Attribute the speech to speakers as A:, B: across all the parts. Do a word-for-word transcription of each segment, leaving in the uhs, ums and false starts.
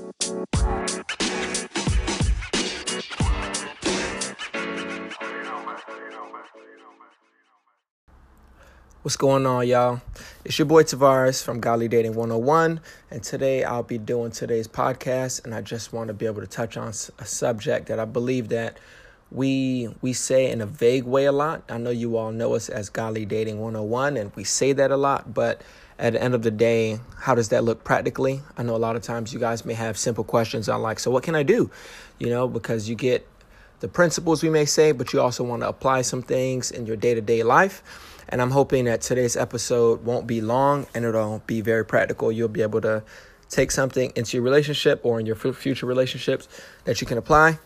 A: What's going on, y'all? It's your boy Tavares from Godly Dating one oh one, and today I'll be doing today's podcast, and I just want to be able to touch on a subject that I believe that we we say in a vague way a lot. I know you all know us as Godly Dating one oh one, and we say that a lot, but at the end of the day, how does that look practically? I know a lot of times you guys may have simple questions on like, so what can I do? You know, because you get the principles we may say, but you also want to apply some things in your day-to-day life. And I'm hoping that today's episode won't be long and it'll be very practical. You'll be able to take something into your relationship or in your future relationships that you can apply.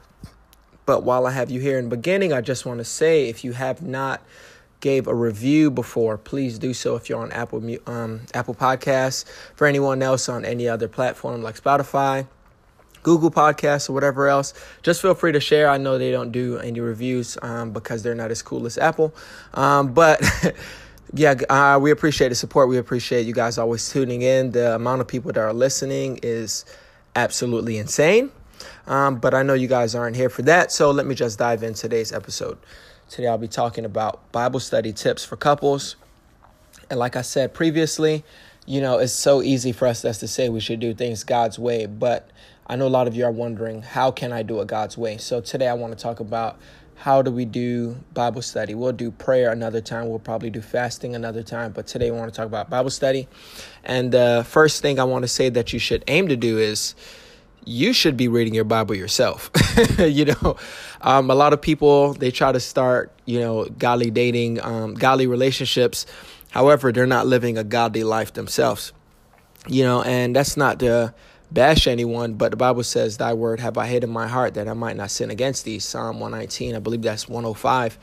A: But while I have you here in the beginning, I just want to say, if you have not gave a review before, please do so if you're on Apple um, Apple Podcasts. For anyone else on any other platform like Spotify, Google Podcasts, or whatever else, just feel free to share. I know they don't do any reviews um, because they're not as cool as Apple. Um, but yeah, uh, we appreciate the support. We appreciate you guys always tuning in. The amount of people that are listening is absolutely insane. Um, but I know you guys aren't here for that. So let me just dive in today's episode. Today I'll be talking about Bible study tips for couples. And like I said previously, you know, it's so easy for us to say we should do things God's way, but I know a lot of you are wondering, how can I do it God's way? So today I want to talk about how do we do Bible study. We'll do prayer another time. We'll probably do fasting another time. But today I want to talk about Bible study. And the first thing I want to say that you should aim to do is you should be reading your Bible yourself. you know, um, a lot of people, they try to start, you know, godly dating, um, godly relationships. However, they're not living a godly life themselves, you know, and that's not the bash anyone, but the Bible says, thy word have I hid in my heart that I might not sin against thee. Psalm one nineteen, I believe that's one oh five.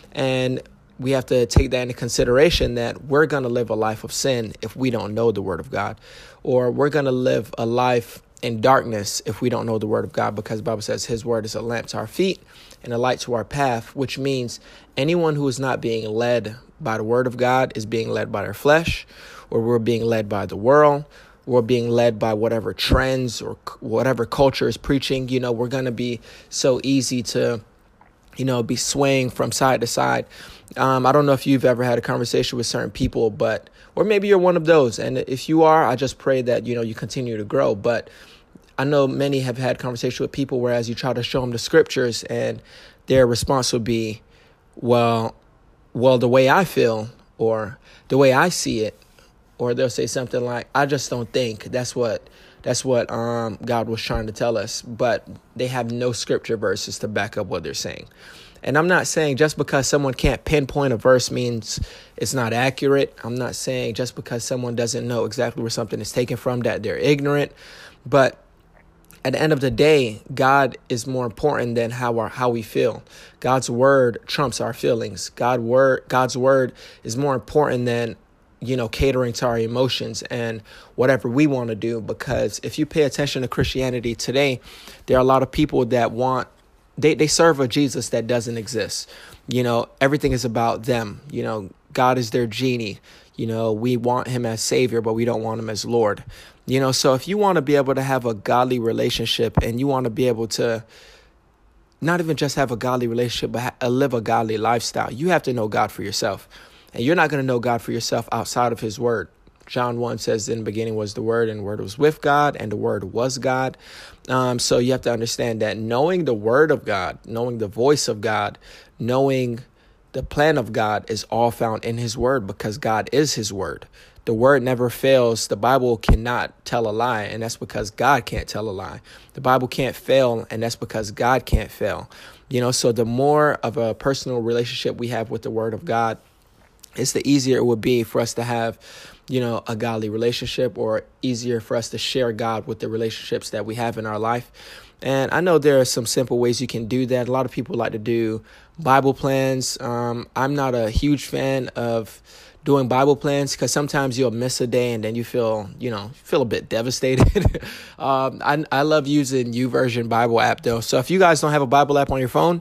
A: And we have to take that into consideration that we're going to live a life of sin if we don't know the word of God, or we're going to live a life in darkness if we don't know the word of God, because the Bible says his word is a lamp to our feet and a light to our path, which means anyone who is not being led by the word of God is being led by their flesh, or we're being led by the world. We're being led by whatever trends or whatever culture is preaching. You know, we're going to be so easy to, you know, be swaying from side to side. Um, I don't know if you've ever had a conversation with certain people, but or maybe you're one of those. And if you are, I just pray that, you know, you continue to grow. But I know many have had conversations with people whereas you try to show them the scriptures and their response would be, well, well, the way I feel or the way I see it. Or they'll say something like, I just don't think that's what that's what um, God was trying to tell us. But they have no scripture verses to back up what they're saying. And I'm not saying just because someone can't pinpoint a verse means it's not accurate. I'm not saying just because someone doesn't know exactly where something is taken from that they're ignorant. But at the end of the day, God is more important than how our, how we feel. God's word trumps our feelings. God word God's word is more important than, you know, catering to our emotions and whatever we want to do. Because if you pay attention to Christianity today, there are a lot of people that want, they, they serve a Jesus that doesn't exist. You know, everything is about them. You know, God is their genie. You know, we want him as savior, but we don't want him as Lord. You know, so if you want to be able to have a godly relationship and you want to be able to not even just have a godly relationship, but ha- live a godly lifestyle, you have to know God for yourself. And you're not going to know God for yourself outside of his word. John one says, in the beginning was the word, and the word was with God, and the word was God. Um, so you have to understand that knowing the word of God, knowing the voice of God, knowing the plan of God is all found in his word, because God is his word. The word never fails. The Bible cannot tell a lie, and that's because God can't tell a lie. The Bible can't fail, and that's because God can't fail. You know, so the more of a personal relationship we have with the word of God, it's the easier it would be for us to have, you know, a godly relationship, or easier for us to share God with the relationships that we have in our life. And I know there are some simple ways you can do that. A lot of people like to do Bible plans. Um, I'm not a huge fan of doing Bible plans because sometimes you'll miss a day and then you feel, you know, feel a bit devastated. um, I, I love using YouVersion Bible app though. So if you guys don't have a Bible app on your phone,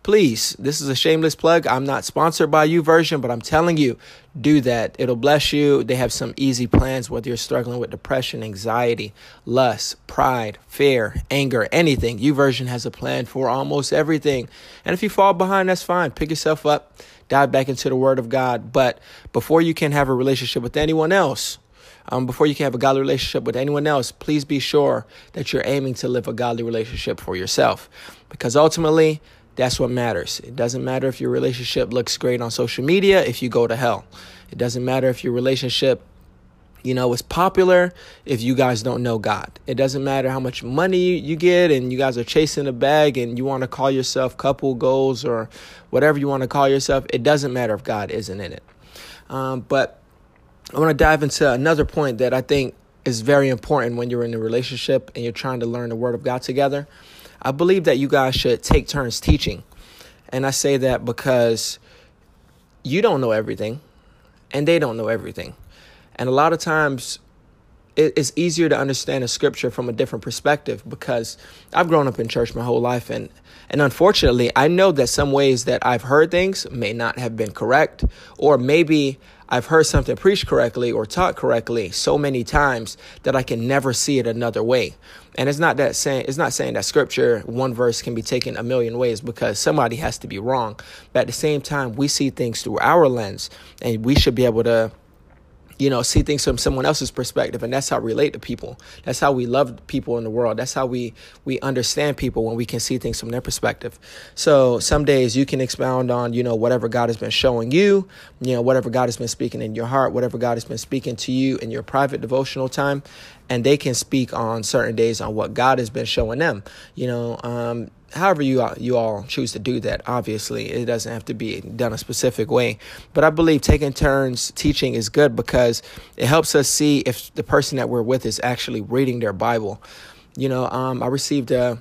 A: please, this is a shameless plug. I'm not sponsored by YouVersion, but I'm telling you, do that. It'll bless you. They have some easy plans, whether you're struggling with depression, anxiety, lust, pride, fear, anger, anything. YouVersion has a plan for almost everything. And if you fall behind, that's fine. Pick yourself up, dive back into the Word of God. But before you can have a relationship with anyone else, Um, before you can have a godly relationship with anyone else, please be sure that you're aiming to live a godly relationship for yourself, because ultimately that's what matters. It doesn't matter if your relationship looks great on social media if you go to hell. It doesn't matter if your relationship, you know, is popular if you guys don't know God. It doesn't matter how much money you get and you guys are chasing a bag and you want to call yourself couple goals or whatever you want to call yourself. It doesn't matter if God isn't in it. Um, but I want to dive into another point that I think is very important when you're in a relationship and you're trying to learn the Word of God together. I believe that you guys should take turns teaching. And I say that because you don't know everything and they don't know everything. And a lot of times it's easier to understand a scripture from a different perspective, because I've grown up in church my whole life. And, and unfortunately, I know that some ways that I've heard things may not have been correct, or maybe I've heard something preached correctly or taught correctly so many times that I can never see it another way. And it's not that saying, it's not saying that scripture, one verse can be taken a million ways, because somebody has to be wrong. But at the same time, we see things through our lens, and we should be able to, you know, see things from someone else's perspective. And that's how we relate to people. That's how we love people in the world. That's how we, we understand people, when we can see things from their perspective. So some days you can expound on, you know, whatever God has been showing you, you know, whatever God has been speaking in your heart, whatever God has been speaking to you in your private devotional time. And they can speak on certain days on what God has been showing them, you know, um, however you all, you all choose to do that. Obviously, it doesn't have to be done a specific way. But I believe taking turns teaching is good, because it helps us see if the person that we're with is actually reading their Bible. You know, um, I received a,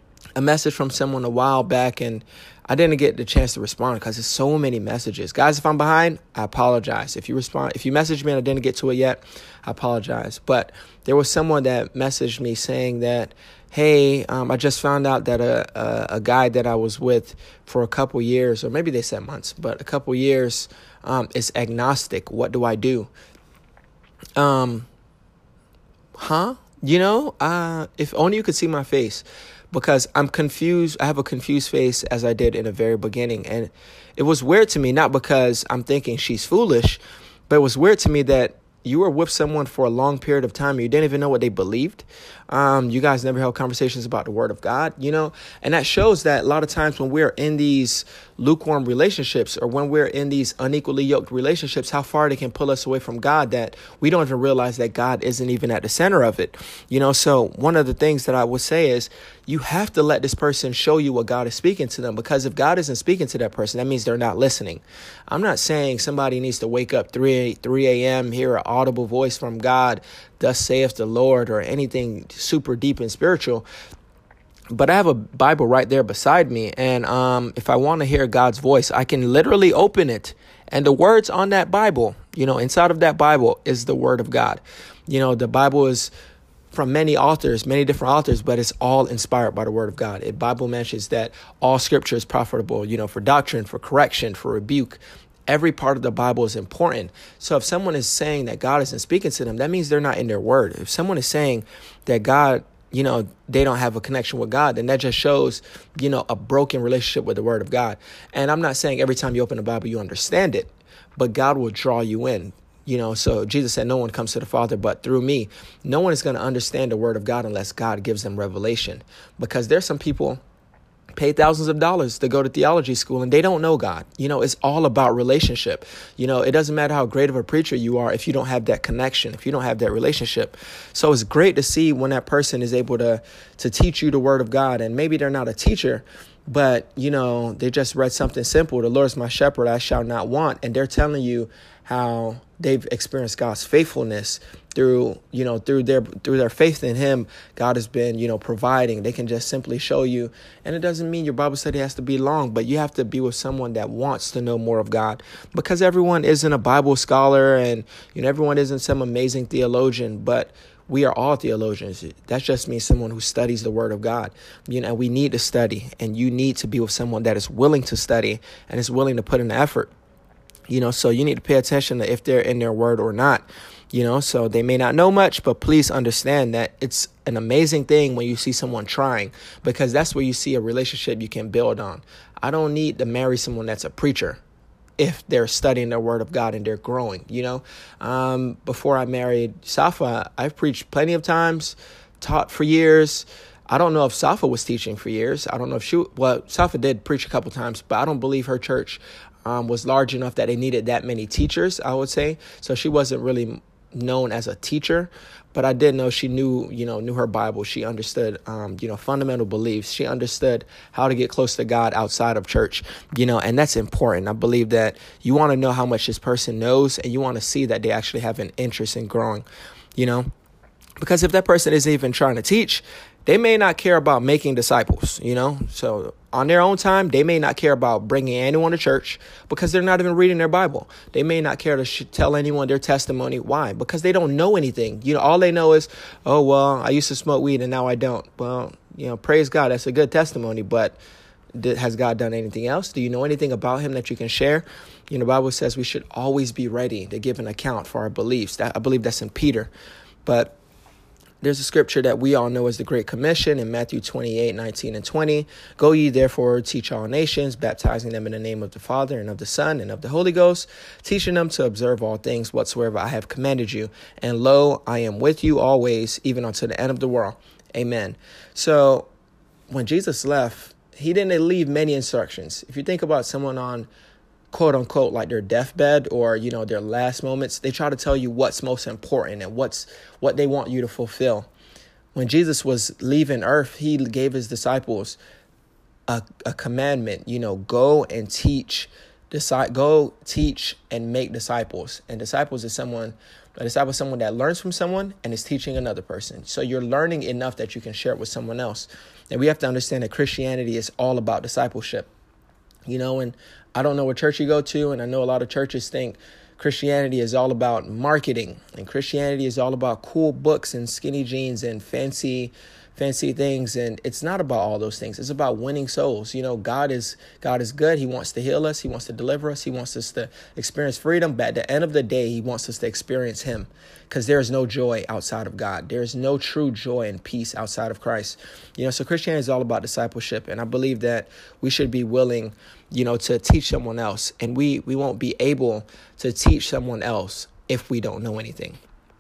A: a message from someone a while back, and I didn't get the chance to respond because there's so many messages. Guys, if I'm behind, I apologize. If you respond, if you message me and I didn't get to it yet, I apologize. But there was someone that messaged me saying that, hey, um, I just found out that a, a, a guy that I was with for a couple years, or maybe they said months, but a couple years um, is agnostic. What do I do? Um, huh? You know, uh, if only you could see my face. Because I'm confused. I have a confused face, as I did in the very beginning. And it was weird to me, not because I'm thinking she's foolish, but it was weird to me that you were with someone for a long period of time. You didn't even know what they believed. Um, you guys never held conversations about the Word of God, you know, and that shows that a lot of times when we're in these lukewarm relationships, or when we're in these unequally yoked relationships, how far they can pull us away from God, that we don't even realize that God isn't even at the center of it. You know, so one of the things that I would say is you have to let this person show you what God is speaking to them, because if God isn't speaking to that person, that means they're not listening. I'm not saying somebody needs to wake up three a.m., hear an audible voice from God, thus saith the Lord, or anything super deep and spiritual. But I have a Bible right there beside me. And um, if I want to hear God's voice, I can literally open it. And the words on that Bible, you know, inside of that Bible is the Word of God. You know, the Bible is from many authors, many different authors, but it's all inspired by the Word of God. The Bible mentions that all scripture is profitable, you know, for doctrine, for correction, for rebuke. Every part of the Bible is important. So if someone is saying that God isn't speaking to them, that means they're not in their word. If someone is saying that God, you know, they don't have a connection with God, then that just shows, you know, a broken relationship with the Word of God. And I'm not saying every time you open the Bible, you understand it, but God will draw you in. You know, so Jesus said, no one comes to the Father but through me. No one is going to understand the Word of God unless God gives them revelation, because there's some people pay thousands of dollars to go to theology school and they don't know God. You know, it's all about relationship. You know, it doesn't matter how great of a preacher you are if you don't have that connection, if you don't have that relationship. So it's great to see when that person is able to to teach you the Word of God. And maybe they're not a teacher, but, you know, they just read something simple. The Lord is my shepherd, I shall not want. And they're telling you how they've experienced God's faithfulness through, you know, through their through their faith in Him. God has been, you know, providing. They can just simply show you. And it doesn't mean your Bible study has to be long, but you have to be with someone that wants to know more of God, because everyone isn't a Bible scholar and, you know, everyone isn't some amazing theologian. But we are all theologians. That just means someone who studies the word of God. You know, we need to study, and you need to be with someone that is willing to study and is willing to put in the effort. You know, so you need to pay attention to if they're in their word or not. You know, so they may not know much, but please understand that it's an amazing thing when you see someone trying, because that's where you see a relationship you can build on. I don't need to marry someone that's a preacher if they're studying the word of God and they're growing. You know, um, before I married Safa, I've preached plenty of times, taught for years. I don't know if Safa was teaching for years. I don't know if she, well, Safa did preach a couple times, but I don't believe her church um, was large enough that they needed that many teachers, I would say. So she wasn't really known as a teacher, but I did know she knew, you know, knew her Bible. She understood, um, you know, fundamental beliefs. She understood how to get close to God outside of church, you know, and that's important. I believe that you want to know how much this person knows, and you want to see that they actually have an interest in growing, you know, because if that person isn't even trying to teach, they may not care about making disciples, you know, so on their own time, they may not care about bringing anyone to church because they're not even reading their Bible. They may not care to sh- tell anyone their testimony. Why? Because they don't know anything. You know, all they know is, oh, well, I used to smoke weed and now I don't. Well, you know, praise God. That's a good testimony. But did, has God done anything else? Do you know anything about him that you can share? You know, the Bible says we should always be ready to give an account for our beliefs. That, I believe that's in Peter. But there's a scripture that we all know as the Great Commission in Matthew twenty-eight, nineteen and twenty. Go ye therefore, teach all nations, baptizing them in the name of the Father and of the Son and of the Holy Ghost, teaching them to observe all things whatsoever I have commanded you. And lo, I am with you always, even unto the end of the world. Amen. So when Jesus left, he didn't leave many instructions. If you think about someone on quote unquote, like their deathbed or, you know, their last moments, they try to tell you what's most important and what's what they want you to fulfill. When Jesus was leaving earth, he gave his disciples a, a commandment, you know, go and teach, decide, go teach and make disciples. And disciples is someone, a disciple is someone that learns from someone and is teaching another person. So you're learning enough that you can share it with someone else. And we have to understand that Christianity is all about discipleship. You know, and I don't know what church you go to, and I know a lot of churches think Christianity is all about marketing, and Christianity is all about cool books and skinny jeans and fancy fancy things. And it's not about all those things. It's about winning souls. You know, God is God is good. He wants to heal us. He wants to deliver us. He wants us to experience freedom. But at the end of the day, he wants us to experience him, because there is no joy outside of God. There is no true joy and peace outside of Christ. You know, so Christianity is all about discipleship. And I believe that we should be willing, you know, to teach someone else. And we we won't be able to teach someone else if we don't know anything.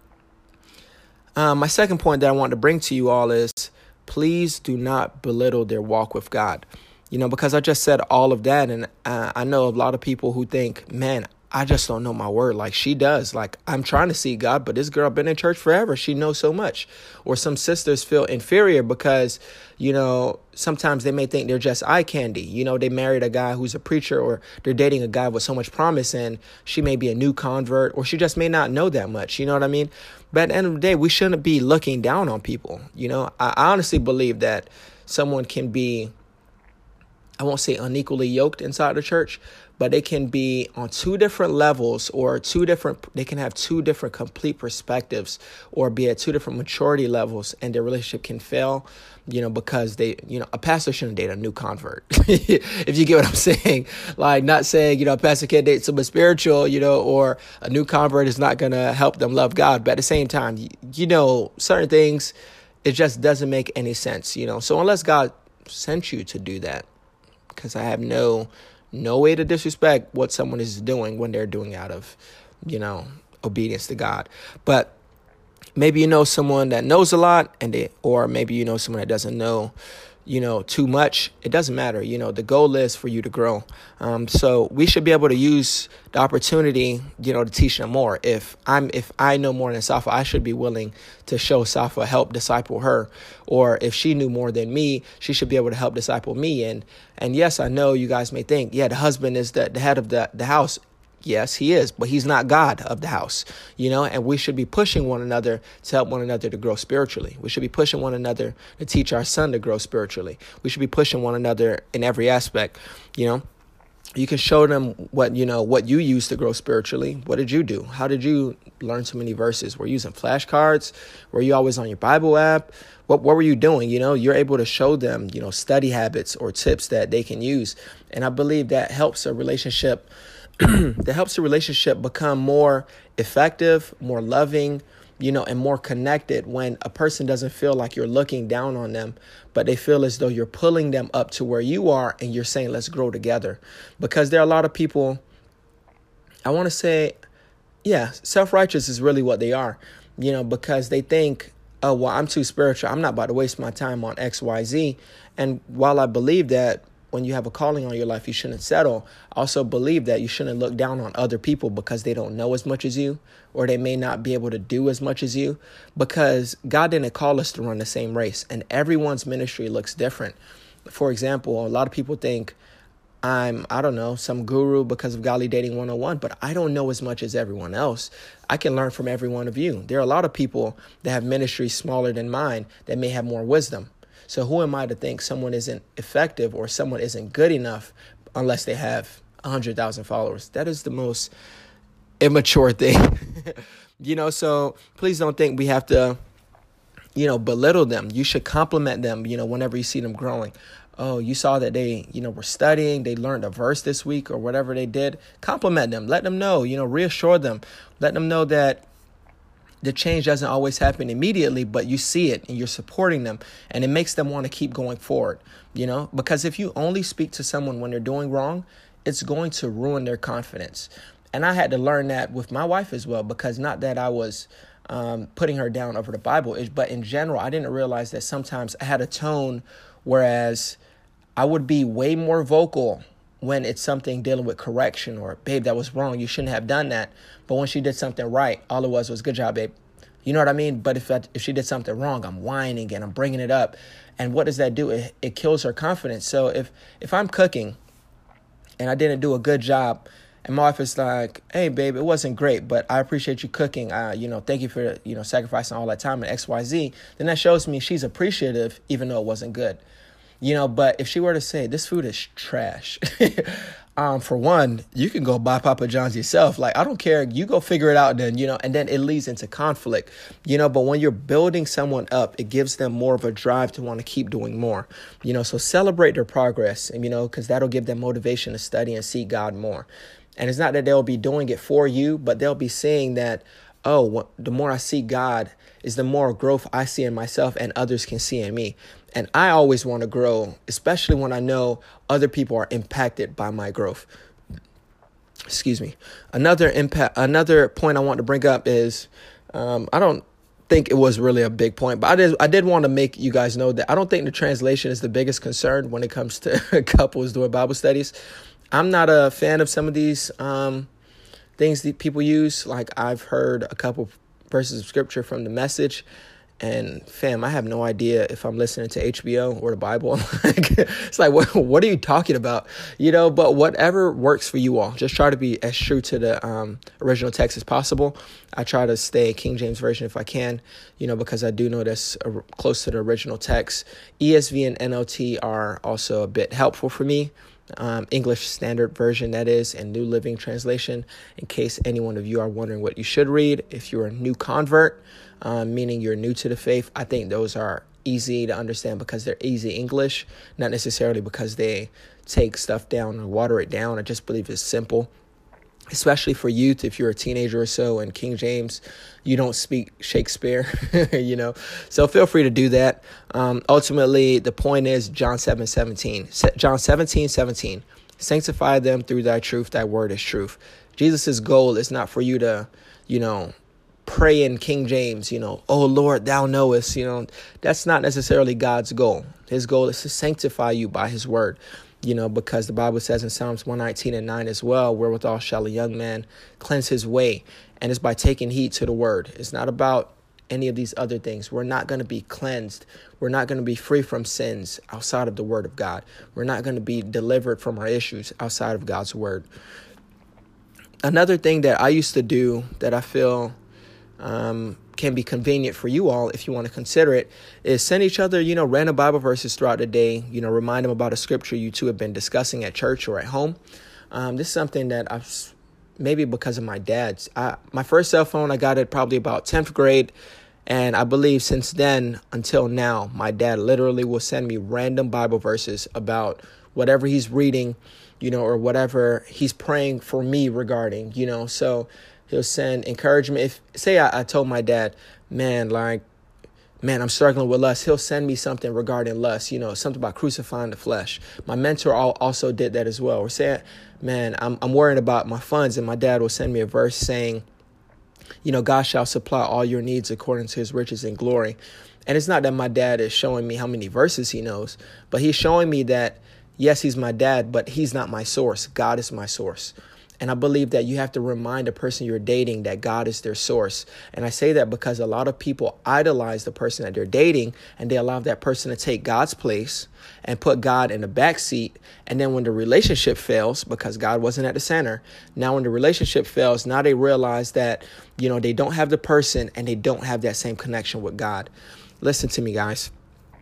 A: Um, my second point that I want to bring to you all is, please do not belittle their walk with God. You know, because I just said all of that. And uh, I know a lot of people who think, man, I just don't know my word like she does. Like, I'm trying to see God, but this girl been in church forever. She knows so much. Or some sisters feel inferior because, you know, sometimes they may think they're just eye candy. You know, they married a guy who's a preacher, or they're dating a guy with so much promise, and she may be a new convert, or she just may not know that much. You know what I mean? But at the end of the day, we shouldn't be looking down on people. You know, I honestly believe that someone can be, I won't say unequally yoked inside the church, but they can be on two different levels, or two different, they can have two different complete perspectives, or be at two different maturity levels, and their relationship can fail, you know, because they, you know, a pastor shouldn't date a new convert. If you get what I'm saying, like, not saying, you know, a pastor can't date someone spiritual, you know, or a new convert is not going to help them love God. But at the same time, you, you know, certain things, it just doesn't make any sense, you know. So unless God sent you to do that, because I have no no way to disrespect what someone is doing when they're doing out of, you know, obedience to God. But maybe you know someone that knows a lot, and they, or maybe you know someone that doesn't know, you know, too much. It doesn't matter. You know, the goal is for you to grow. Um, so we should be able to use the opportunity, you know, to teach them more. If I'm, if I know more than Safa, I should be willing to show Safa, help disciple her. Or if she knew more than me, she should be able to help disciple me. And, and yes, I know you guys may think, yeah, the husband is the, the head of the, the house. Yes, he is, but he's not God of the house, you know, and we should be pushing one another to help one another to grow spiritually. We should be pushing one another to teach our son to grow spiritually. We should be pushing one another in every aspect, you know. You can show them what, you know, what you use to grow spiritually. What did you do? How did you learn so many verses? Were you using flashcards? Were you always on your Bible app? What what were you doing? You know, you're able to show them, you know, study habits or tips that they can use. And I believe that helps a relationship, that helps a relationship become more effective, more loving, you know, and more connected when a person doesn't feel like you're looking down on them, but they feel as though you're pulling them up to where you are and you're saying, let's grow together. Because there are a lot of people, I want to say, yeah, self-righteous is really what they are, you know, because they think, oh, well, I'm too spiritual. I'm not about to waste my time on X, Y, Z. And while I believe that when you have a calling on your life, you shouldn't settle, I also believe that you shouldn't look down on other people because they don't know as much as you, or they may not be able to do as much as you, because God didn't call us to run the same race, and everyone's ministry looks different. For example, a lot of people think I'm, I don't know, some guru because of Godly Dating one oh one, but I don't know as much as everyone else. I can learn from every one of you. There are a lot of people that have ministries smaller than mine that may have more wisdom. So who am I to think someone isn't effective or someone isn't good enough unless they have one hundred thousand followers? That is the most immature thing. You know, so please don't think we have to, you know, belittle them. You should compliment them, you know, whenever you see them growing. Oh, you saw that they, you know, were studying, they learned a verse this week or whatever they did. Compliment them. Let them know, you know, reassure them. Let them know that the change doesn't always happen immediately, but you see it and you're supporting them, and it makes them want to keep going forward, you know, because if you only speak to someone when they're doing wrong, it's going to ruin their confidence. And I had to learn that with my wife as well, because not that I was um, putting her down over the Bible, but in general, I didn't realize that sometimes I had a tone, whereas I would be way more vocal when it's something dealing with correction or, babe, that was wrong. You shouldn't have done that. But when she did something right, all it was was, good job, babe. You know what I mean? But if I, if she did something wrong, I'm whining and I'm bringing it up. And what does that do? It, it kills her confidence. So if, if I'm cooking and I didn't do a good job, and my wife is like, hey, babe, it wasn't great, but I appreciate you cooking. Uh, you know, thank you for, you know, sacrificing all that time and X, Y, Z. Then that shows me she's appreciative, even though it wasn't good. You know, but if she were to say, this food is trash, um, for one, you can go buy Papa John's yourself. Like, I don't care. You go figure it out then, you know, and then it leads into conflict, you know, but when you're building someone up, it gives them more of a drive to want to keep doing more, you know, so celebrate their progress, and, you know, because that'll give them motivation to study and seek God more. And it's not that they'll be doing it for you, but they'll be seeing that, oh, what, the more I seek God is the more growth I see in myself and others can see in me. And I always want to grow, especially when I know other people are impacted by my growth. Excuse me. Another impact, another point I want to bring up is, um, I don't think it was really a big point, but I did, I did want to make you guys know that I don't think the translation is the biggest concern when it comes to couples doing Bible studies. I'm not a fan of some of these um, things that people use. Like, I've heard a couple verses of scripture from the Message, and fam, I have no idea if I'm listening to H B O or the Bible. Like, it's like, what, what are you talking about? You know, but whatever works for you all, just try to be as true to the um, original text as possible. I try to stay King James Version if I can, you know, because I do know that's uh, close to the original text. E S V and N L T are also a bit helpful for me. Um, English Standard Version, that is, and New Living Translation, in case any one of you are wondering what you should read. If you're a new convert, um, meaning you're new to the faith, I think those are easy to understand because they're easy English, not necessarily because they take stuff down or water it down. I just believe it's simple, especially for youth. If you're a teenager or so and King James, you don't speak Shakespeare, you know, so feel free to do that. Um, ultimately, the point is John seven seventeen, John seventeen seventeen, sanctify them through thy truth. Thy word is truth. Jesus's goal is not for you to, you know, pray in King James, you know, oh Lord, thou knowest, you know, that's not necessarily God's goal. His goal is to sanctify you by his word. You know, because the Bible says in Psalms one nineteen and nine as well, wherewithal shall a young man cleanse his way. And it's by taking heed to the word. It's not about any of these other things. We're not going to be cleansed. We're not going to be free from sins outside of the word of God. We're not going to be delivered from our issues outside of God's word. Another thing that I used to do that I feel um, can be convenient for you all, if you want to consider it, is send each other, you know, random Bible verses throughout the day. You know, remind them about a scripture you two have been discussing at church or at home. Um, this is something that I've, maybe because of my dad's. I, my first cell phone, I got it probably about tenth grade. And I believe since then until now, my dad literally will send me random Bible verses about whatever he's reading, you know, or whatever he's praying for me regarding, you know. So he'll send encouragement. If say I, I told my dad, man, like, man, I'm struggling with lust. He'll send me something regarding lust, you know, something about crucifying the flesh. My mentor also did that as well. Or say, man, I'm I'm worried about my funds, and my dad will send me a verse saying, you know, God shall supply all your needs according to his riches and glory. And it's not that my dad is showing me how many verses he knows, but he's showing me that, yes, he's my dad, but he's not my source. God is my source. And I believe that you have to remind the person you're dating that God is their source. And I say that because a lot of people idolize the person that they're dating, and they allow that person to take God's place and put God in the back seat. And then when the relationship fails, because God wasn't at the center, now when the relationship fails, now they realize that, you know, they don't have the person and they don't have that same connection with God. Listen to me, guys.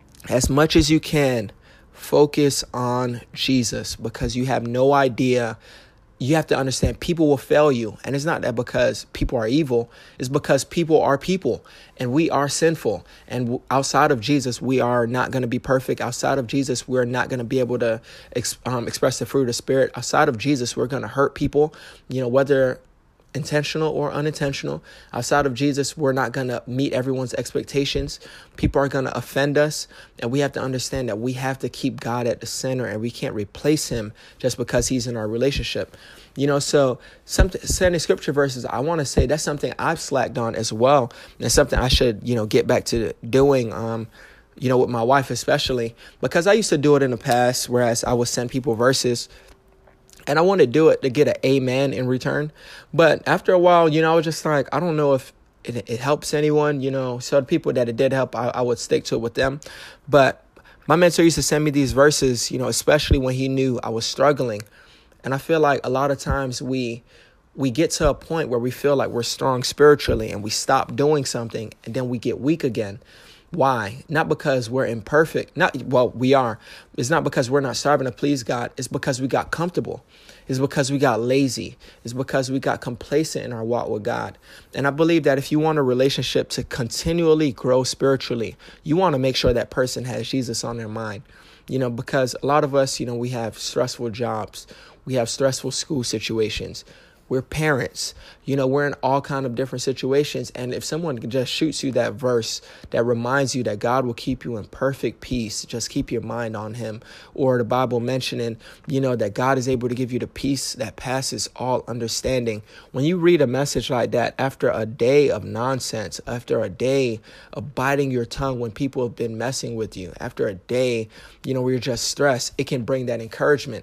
A: As much as you can, focus on Jesus, because you have no idea. You have to understand people will fail you. And it's not that because people are evil. It's because people are people and we are sinful. And outside of Jesus, we are not going to be perfect. Outside of Jesus, we're not going to be able to ex- um, express the fruit of the Spirit. Outside of Jesus, we're going to hurt people, you know, whether intentional or unintentional. Outside of Jesus, we're not going to meet everyone's expectations. People are going to offend us. And we have to understand that we have to keep God at the center, and we can't replace him just because he's in our relationship. You know, so some sending scripture verses, I want to say that's something I've slacked on as well. And something I should, you know, get back to doing, um, you know, with my wife, especially because I used to do it in the past, whereas I would send people verses. And I want to do it to get an amen in return. But after a while, you know, I was just like, I don't know if it, it helps anyone, you know. So the people that it did help, I, I would stick to it with them. But my mentor used to send me these verses, you know, especially when he knew I was struggling. And I feel like a lot of times we we get to a point where we feel like we're strong spiritually and we stop doing something and then we get weak again. Why? Not because we're imperfect. Not well, we are. It's not because we're not striving to please God. It's because we got comfortable. It's because we got lazy. It's because we got complacent in our walk with God. And I believe that if you want a relationship to continually grow spiritually, you want to make sure that person has Jesus on their mind. You know, because a lot of us, you know, we have stressful jobs. We have stressful school situations. We're parents, you know, we're in all kind of different situations. And if someone just shoots you that verse that reminds you that God will keep you in perfect peace, just keep your mind on him, or the Bible mentioning, you know, that God is able to give you the peace that passes all understanding. When you read a message like that, after a day of nonsense, after a day of biting your tongue when people have been messing with you, after a day, you know, where you're just stressed, it can bring that encouragement.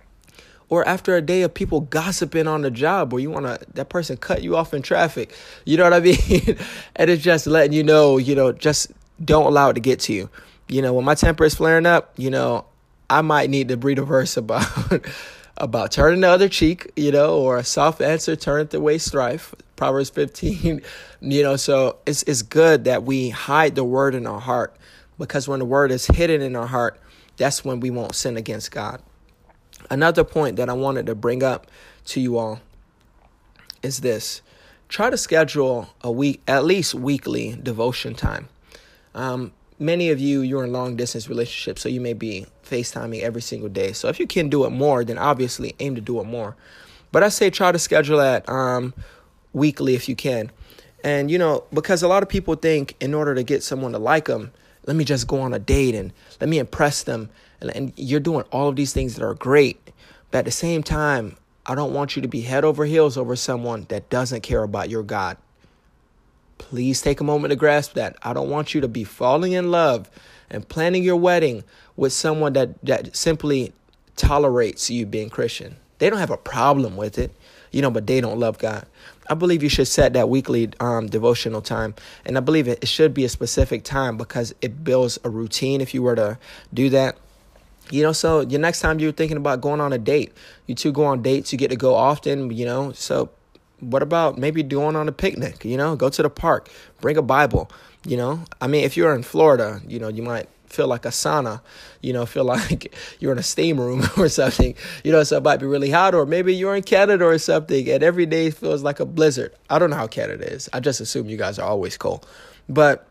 A: Or after a day of people gossiping on the job where you want to, that person cut you off in traffic. You know what I mean? And it's just letting you know, you know, just don't allow it to get to you. You know, when my temper is flaring up, you know, I might need to read a verse about, about turning the other cheek, you know, or a soft answer turneth away strife. Proverbs fifteen, you know, so it's, it's good that we hide the word in our heart, because when the word is hidden in our heart, that's when we won't sin against God. Another point that I wanted to bring up to you all is this. Try to schedule a week, at least weekly devotion time. Um, many of you, you're in long distance relationships, so you may be FaceTiming every single day. So if you can do it more, then obviously aim to do it more. But I say try to schedule that um, weekly if you can. And, you know, because a lot of people think in order to get someone to like them, let me just go on a date and let me impress them. And you're doing all of these things that are great. But at the same time, I don't want you to be head over heels over someone that doesn't care about your God. Please take a moment to grasp that. I don't want you to be falling in love and planning your wedding with someone that, that simply tolerates you being Christian. They don't have a problem with it, you know, but they don't love God. I believe you should set that weekly um, devotional time. And I believe it, it should be a specific time because it builds a routine if you were to do that. You know, so the next time you're thinking about going on a date, you two go on dates, you get to go often, you know, so what about maybe going on a picnic, you know, go to the park, bring a Bible, You know, I mean, if you're in Florida, you know, you might feel like a sauna, you know, feel like you're in a steam room or something, you know, so it might be really hot. Or maybe you're in Canada or something and every day feels like a blizzard. I don't know how Canada is. I just assume you guys are always cold. But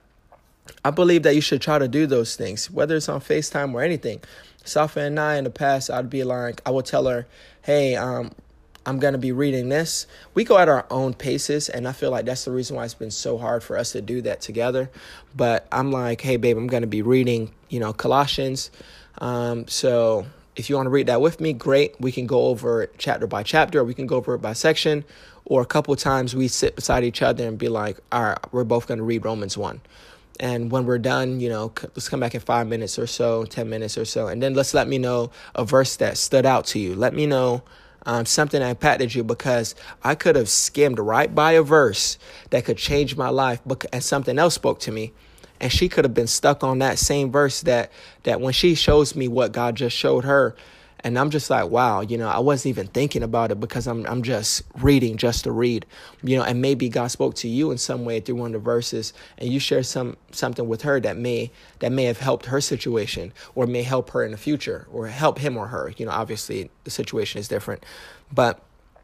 A: I believe that you should try to do those things, whether it's on FaceTime or anything. Safa and I, in the past, I'd be like, I would tell her, hey, um, I'm going to be reading this. We go at our own paces, and I feel like that's the reason why it's been so hard for us to do that together. But I'm like, hey, babe, I'm going to be reading, you know, Colossians. Um, so if you want to read that with me, great. We can go over it chapter by chapter, or we can go over it by section. Or a couple times we sit beside each other and be like, all right, we're both going to read Romans one. And when we're done, you know, let's come back in five minutes or so, ten minutes or so. And then let's let me know a verse that stood out to you. Let me know um, something that impacted you, because I could have skimmed right by a verse that could change my life, and something else spoke to me. And she could have been stuck on that same verse that that when she shows me what God just showed her. And I'm just like, wow, you know, I wasn't even thinking about it because I'm I'm just reading just to read, you know, and maybe God spoke to you in some way through one of the verses, and you share some something with her that may that may have helped her situation, or may help her in the future, or help him or her. You know, obviously the situation is different, but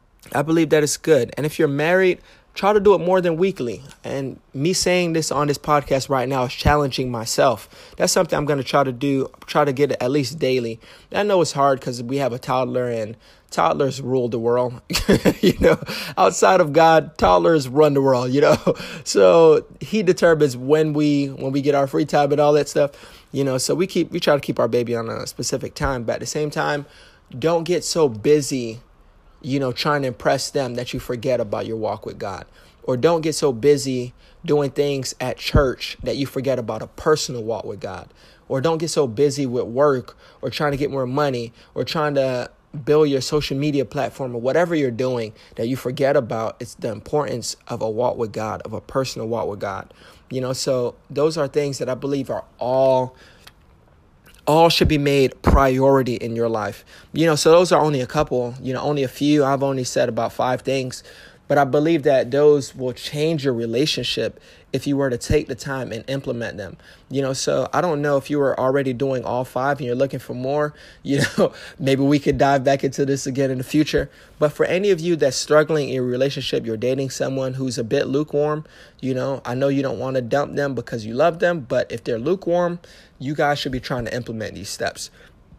A: I believe that it's good. And if you're married, try to do it more than weekly. And me saying this on this podcast right now is challenging myself. That's something I'm going to try to do, try to get it at least daily. I know it's hard because we have a toddler, and toddlers rule the world. You know, outside of God, toddlers run the world, you know. So he determines when we when we get our free time and all that stuff, you know. So we keep we try to keep our baby on a specific time. But at the same time, don't get so busy, you know, trying to impress them that you forget about your walk with God. Or don't get so busy doing things at church that you forget about a personal walk with God. Or don't get so busy with work, or trying to get more money, or trying to build your social media platform, or whatever you're doing, that you forget about it's the importance of a walk with God, of a personal walk with God. You know, so those are things that I believe are all All should be made priority in your life. You know, so those are only a couple, you know, only a few. I've only said about five things, but I believe that those will change your relationship if you were to take the time and implement them. You know, so I don't know if you were already doing all five and you're looking for more, you know, maybe we could dive back into this again in the future. But for any of you that's struggling in your relationship, you're dating someone who's a bit lukewarm, you know, I know you don't want to dump them because you love them, but if they're lukewarm, you guys should be trying to implement these steps.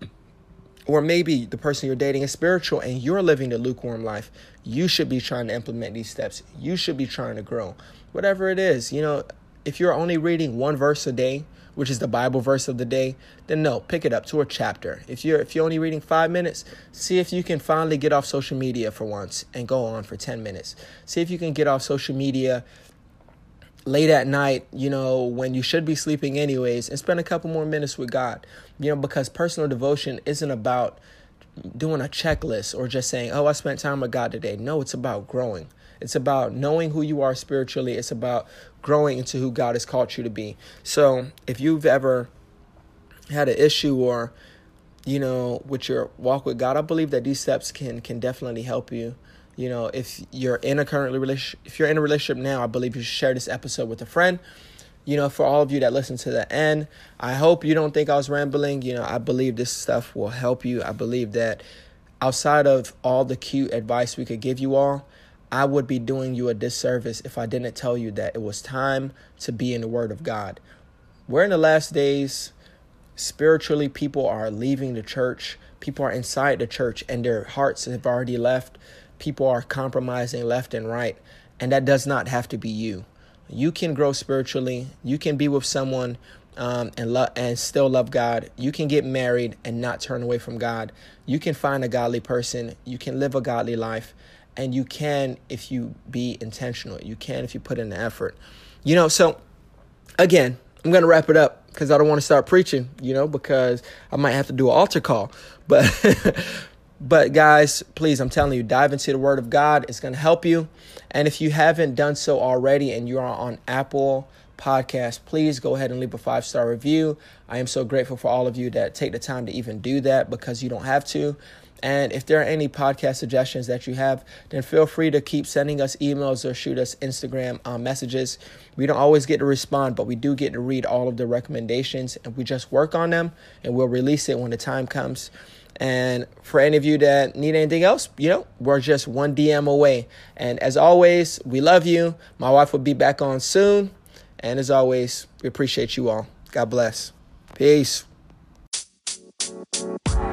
A: Or maybe the person you're dating is spiritual and you're living the lukewarm life. You should be trying to implement these steps. You should be trying to grow. Whatever it is, you know, if you're only reading one verse a day, which is the Bible verse of the day, then no, pick it up to a chapter. If you're if you're only reading five minutes, see if you can finally get off social media for once and go on for ten minutes. See if you can get off social media late at night, you know, when you should be sleeping anyways, and spend a couple more minutes with God, you know, because personal devotion isn't about doing a checklist or just saying, oh, I spent time with God today. No, it's about growing. It's about knowing who you are spiritually. It's about growing into who God has called you to be. So if you've ever had an issue or, you know, with your walk with God, I believe that these steps can can definitely help you. You know, if you're in a currently relationship, if you're in a relationship now, I believe you should share this episode with a friend. You know, for all of you that listen to the end, I hope you don't think I was rambling. You know, I believe this stuff will help you. I believe that outside of all the cute advice we could give you all, I would be doing you a disservice if I didn't tell you that it was time to be in the Word of God. We're in the last days. Spiritually, people are leaving the church. People are inside the church and their hearts have already left. People are compromising left and right. And that does not have to be you. You can grow spiritually. You can be with someone um, and love and still love God. You can get married and not turn away from God. You can find a godly person. You can live a godly life. And you can if you be intentional. You can if you put in the effort. You know, so again, I'm going to wrap it up because I don't want to start preaching, you know, because I might have to do an altar call. But But guys, please, I'm telling you, dive into the Word of God. It's going to help you. And if you haven't done so already and you are on Apple podcast, please go ahead and leave a five-star review. I am so grateful for all of you that take the time to even do that, because you don't have to. And if there are any podcast suggestions that you have, then feel free to keep sending us emails or shoot us Instagram um, messages. We don't always get to respond, but we do get to read all of the recommendations, and we just work on them, and we'll release it when the time comes. And for any of you that need anything else, you know, we're just one D M away. And as always, we love you. My wife will be back on soon. And as always, we appreciate you all. God bless. Peace.